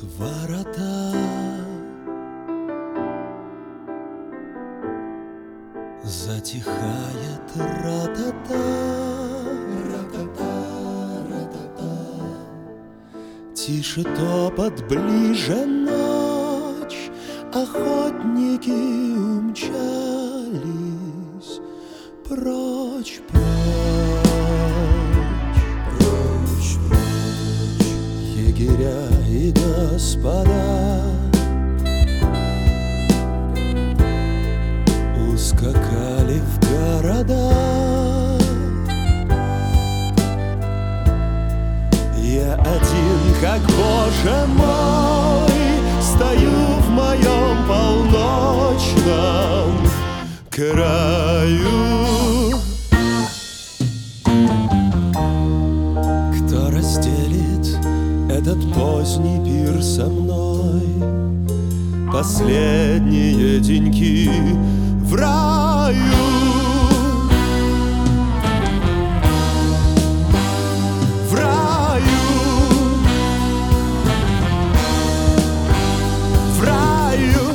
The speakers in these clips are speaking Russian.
ворота, затихает ра-та-та, ра-та-та, ра-та-та. Тише топот, ближе ночь, охотники умчались прочь, прочь, прочь. Егеря и господа ускакали в города. Я один, как Боже мой, стою в моем полночном краю. Кто разделит этот поздний пир со мной? Последние деньки в раю. В раю. В раю.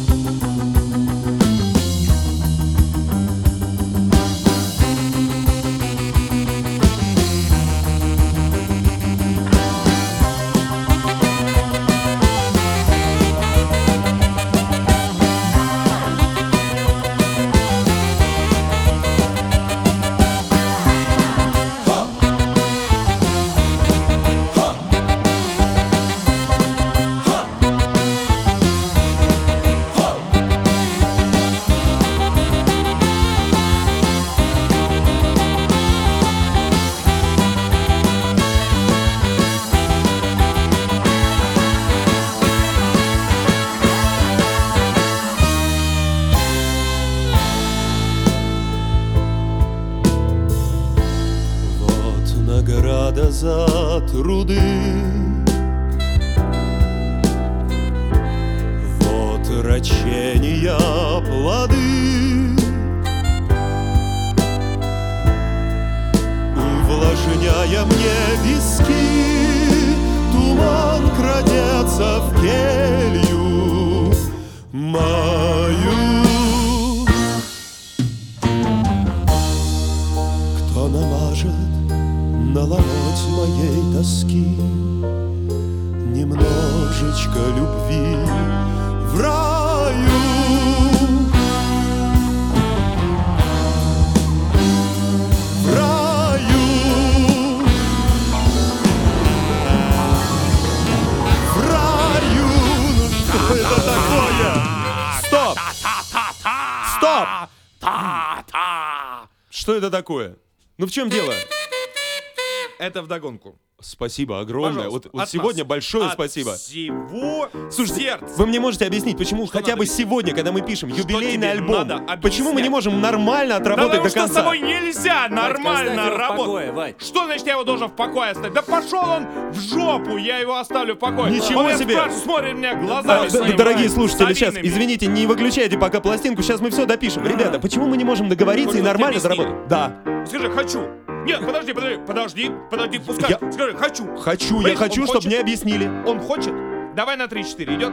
Награда за труды. Вот рачения плоды. Увлажняя мне виски, туман крадется в келью мою. Кто намажет на ломоть моей тоски немножечко любви в раю? В раю. В раю. Что это такое? Стоп! Стоп! Что это такое? Ну в чем дело? Это вдогонку. Спасибо огромное. Пожалуйста, Вот сегодня большое спасибо. Всего Слушайте, сердца. вы мне можете объяснить, почему Что хотя бы надо? сегодня, когда мы пишем юбилейный тебе альбом, надо объяснять? почему мы не можем нормально отработать Потому до конца? что с тобой нельзя нормально работать. покое, Вать. Что значит я его должен в покое оставить? Да пошел он в жопу, я его оставлю в покое. Ничего он себе! Смотрит мне глазами своими Дорогие слушатели, сейчас, старинными. извините, не выключайте пока пластинку, сейчас мы все допишем. Ребята, почему мы не можем договориться и Хочешь, нормально объясни? заработать? Да. Скажи, хочу. Нет, подожди, пускай. Я- Скажи, хочу. Хочу, я Понимаешь, хочу, он чтобы хочет. мне объяснили. Он хочет? Давай на 3-4, идет?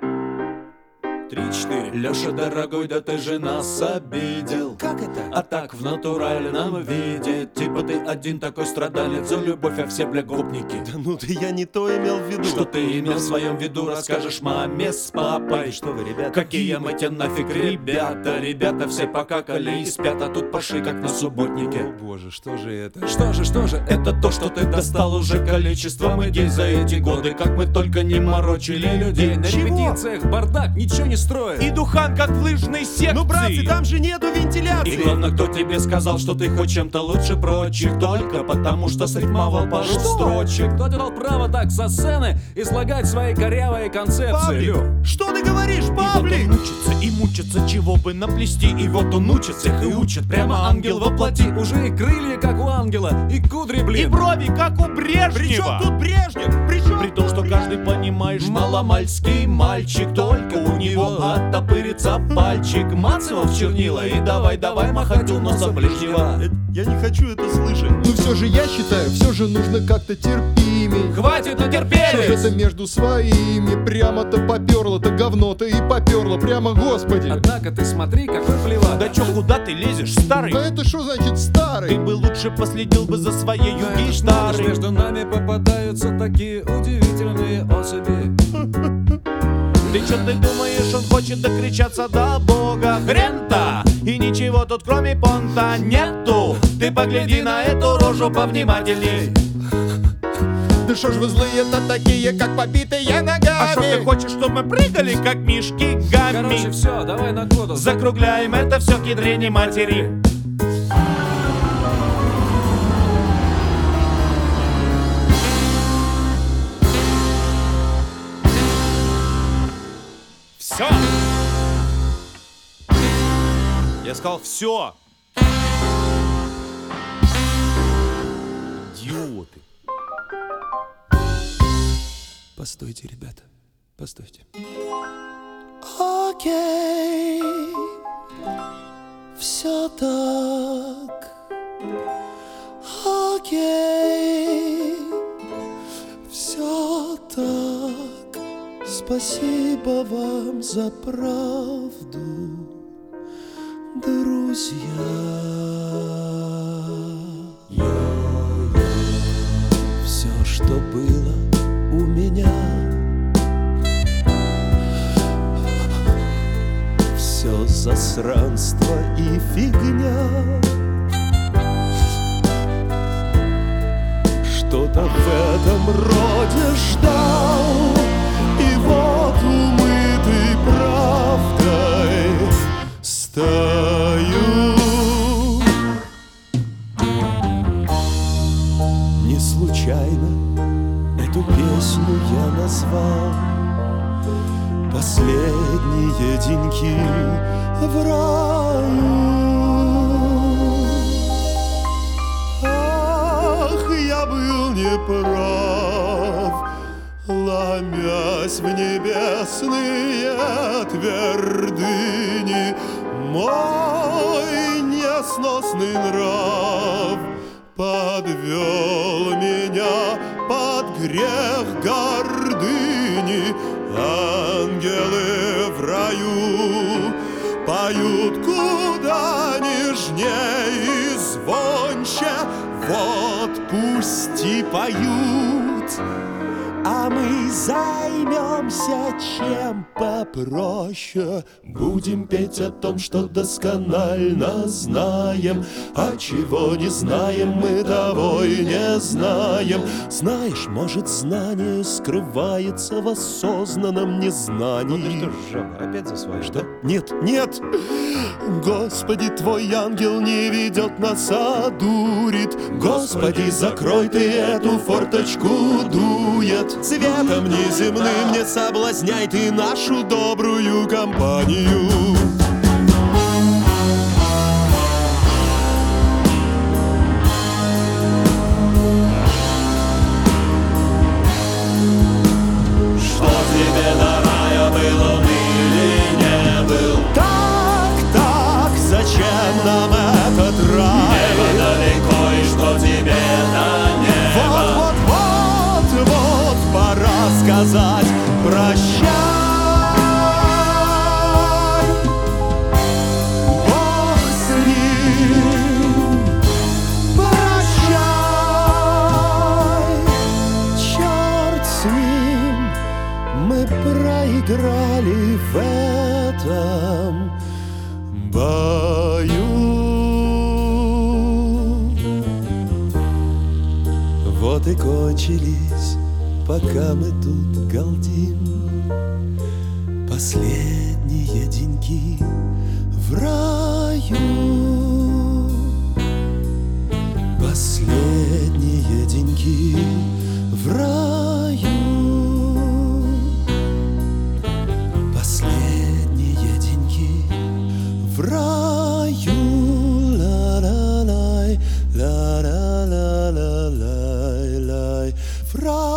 3-4. Леша, дорогой, да ты же нас обидел. Как это? А так в натуральном виде. Типа ты один такой страдалец за любовь, а все, бля, гопники. Да ну ты, я не то имел в виду. Что ты имел в своем виду, расскажешь маме с папой. Что вы, ребята? Какие мы те нафиг ребята. Ребята все покакали и спят, а тут пошли как на О субботнике. боже, что же это? Что же, это то, что ты достал уже количеством идей за эти годы. Как мы только не морочили людей. На Чего? репетициях бардак, ничего не строит. И духан, как в лыжной секции. Ну, братцы, там же нету И вентиляции. главное, кто тебе сказал, что ты хоть чем-то лучше прочих? Только потому, что срифмовал пару строчек. Кто тебе дал право так со сцены излагать свои корявые концепции, Павлик, Лёх? что ты говоришь, Павлик? И вот он учится и мучится, чего бы наплести. И вот он учится Всех и учат, прямо ангел воплоти. Уже и крылья, как у ангела, и кудри, и блин. брови, как у Брежнева. Причем тут Брежнев? Причем? При том, что каждый, понимаешь, Маломальский мальчик, только у него Все, оттопырится пальчик, мац его в чернила и давай махать у носа ближнего. Я не хочу это слышать. Но все же я считаю, все же нужно как-то терпимей. Хватит Что же натерпелись! это между своими? Прямо-то поперло-то говно-то и поперло. Прямо, господи. Однако ты смотри, какой плеват. Да чё, куда ты лезешь, старый? Да это что значит Ты старый? бы лучше последил бы за своей Знаешь, гитарой. между нами попадаются такие удивительные особи. Ты чё ты думаешь, он хочет докричаться до Бога? Хрен-то! И ничего тут кроме понта нету. Ты погляди на эту рожу повнимательней. Да что ж вы злые-то такие, как побитые ногами? А что ты хочешь, чтобы мы прыгали, как мишки Короче, гамми? все, давай на коду. Закругляем это все к ядрене матери. Все. Я сказал все. Идиоты. Постойте, ребята, постойте. Окей, все так. Окей, все так. Спасибо вам за правду, друзья. Все, что было у меня, все засранство и фигня. Что-то в этом роде ждал, и вот умытый правдой стою. Не случайно эту песню я назвал «Последние деньки в раю». Ах, я был неправ, ломясь в небесные твердыни. Мой несносный нрав подвел меня под грех гордыни. Ангелы в раю поют куда нежнее и звонче. Вот пусть и поют, а мы займемся чем попроще. Будем петь о том, что досконально знаем, а чего не знаем, мы того и не знаем. Знаешь, может, знание скрывается в осознанном незнании. Жаба, опять за свое? Что? Нет, нет! Господи, твой ангел не ведет нас, а дурит. Господи, закрой ты эту форточку, дует. Цветом неземным не соблазняй ты нашу добрую компанию. Что тебе до рая был он или не был? Так, зачем нам этот рай? Небо далеко, и что тебе до неба? Вот, пора сказать прощай. Бог с ним, прощай. Черт с ним, мы проиграли в этом бою. Вот и кончились, пока мы тут галдим, последние деньги в раю. Последние деньги в раю. Последние деньги в раю. Ла-ла-лай, ла-ла-ла-ла-лай-лай. В раю.